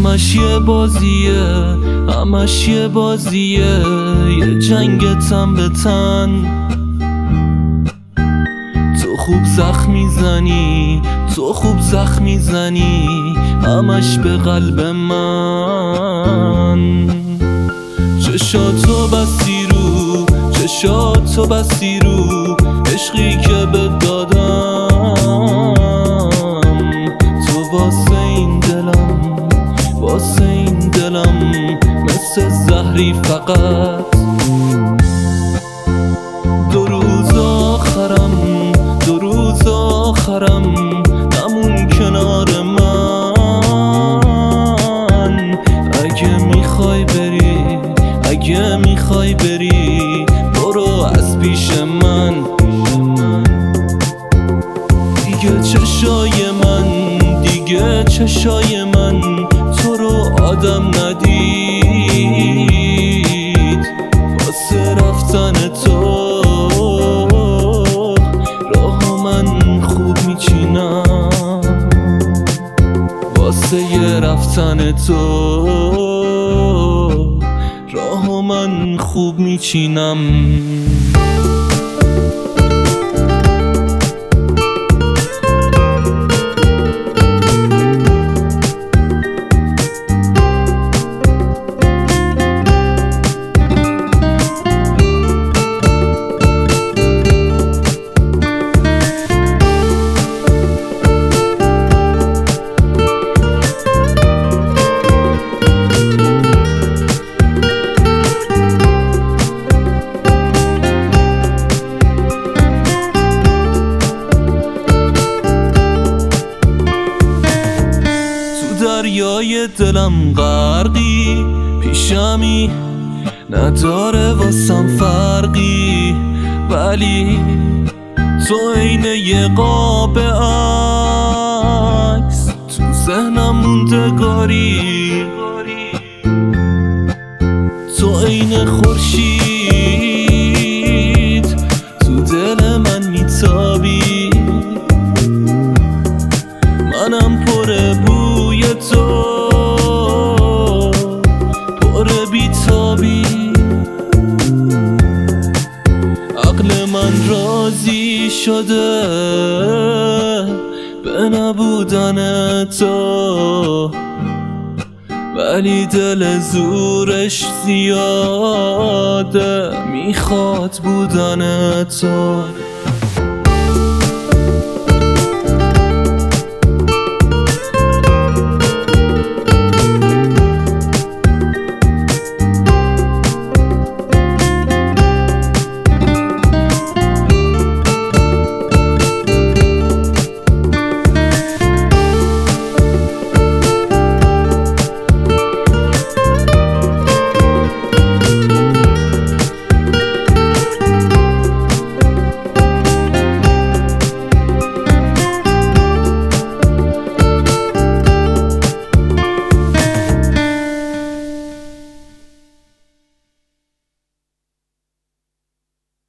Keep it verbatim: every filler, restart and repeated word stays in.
همش یه بازیه، همش یه بازیه، یه جنگ تن به تن. تو خوب زخم میزنی، تو خوب زخم میزنی، همش به قلب من. چشاتو بستی رو، چشاتو بستی رو عشقی که به دادم. تو واسه این دلم، واسه این دلم مثل زهری فقط. دو روز آخرم، دو روز آخرم نمون کنار من. اگه میخوای بری، اگه میخوای بری برو از پیش من. دیگه چشای من، دیگه چشای من تو رو آدم ندید. واسه رفتن تو راه من خوب میچینم، واسه یه رفتن تو راه من خوب میچینم. دریای دلم غرقی، پیشمی نداره واسم فرقی، ولی تو عین یه قاب عکس تو ذهنم موندگاری. تو عین خورشید تو دل من میتابی، منم پر بوی تو، پر بیتابی. عقل من راضی شده به نبودن تو، ولی دل زورش زیاده میخواد بودن تو.